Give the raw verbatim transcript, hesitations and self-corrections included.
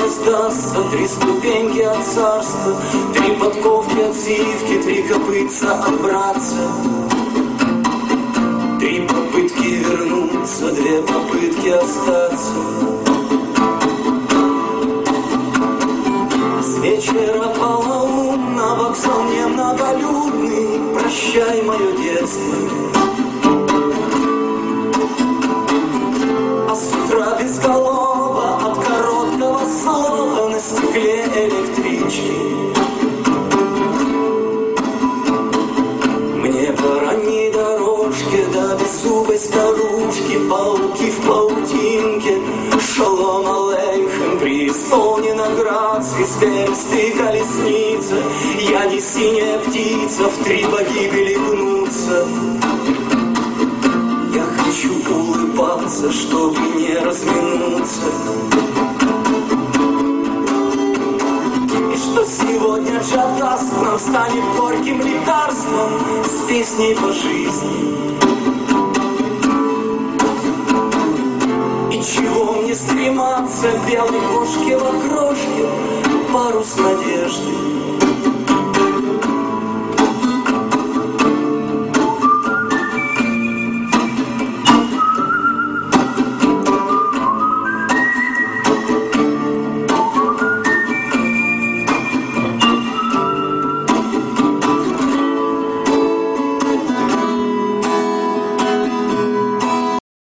раздастся три ступеньки от царства, три подковки от сивки, три копытца от братца. Три попытки вернуться, две попытки остаться. С вечера полоумна вокзал немноголюдный, прощай мое детство. А с утра безголова от короткого слова на стекле электрички. Мне по ранней дорожке до беззубой старушки, пауки в паутинке, шалом алейхем, преисполнена грации, свирепствует колесница. Я не синяя птица, в три погибели гнуться. Я хочу улыбаться, чтобы не разминуться. И что сегодня даст нам станет горьким лекарством с песней по жизни. И чего мне стрематься, белой кошке в окрошке, парус надежды.